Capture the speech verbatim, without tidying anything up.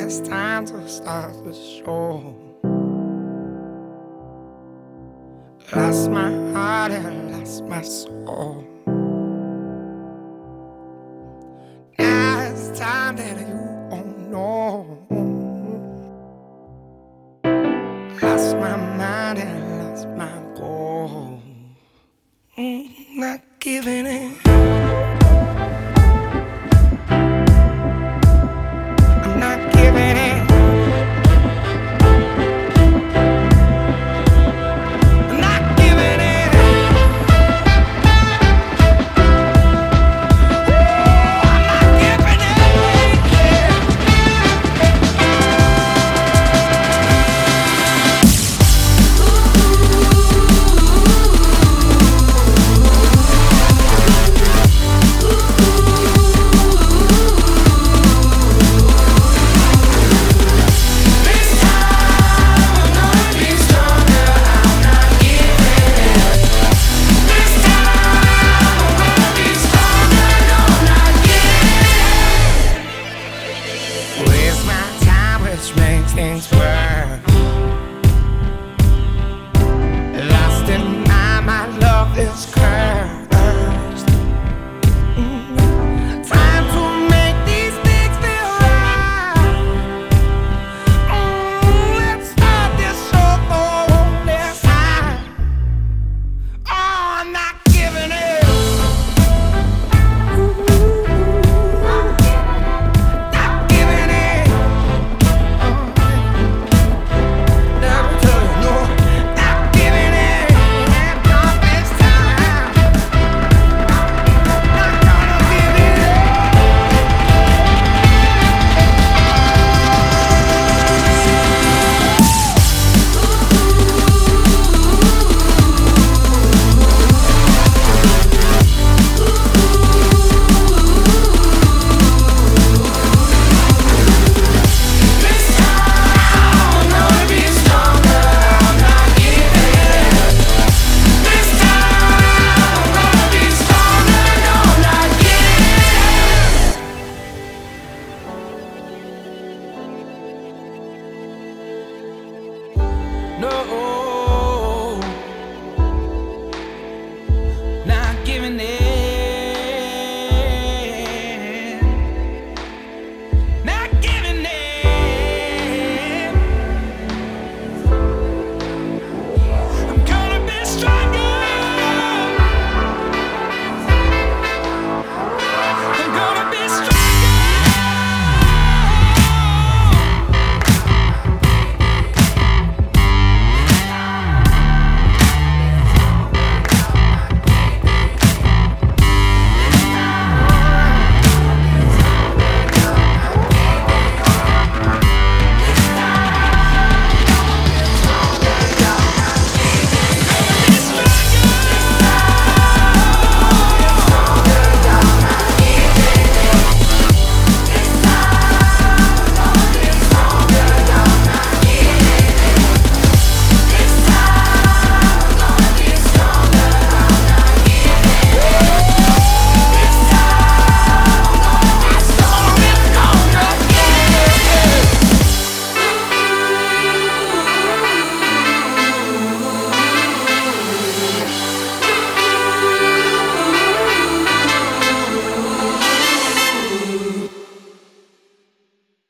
it's time to start the show. Lost my heart and lost my soul. Now it's time that you won't know. Lost my mind and lost my goal. Mm, not giving in. I'm not giving in. I'm not giving in. I'm not giving in. Waste my time, which makes things worse. Lost in my, my love is cursed. Mm. Time to make these things feel right. Mm, let's start this show this time. Oh, I'm not giving it. No.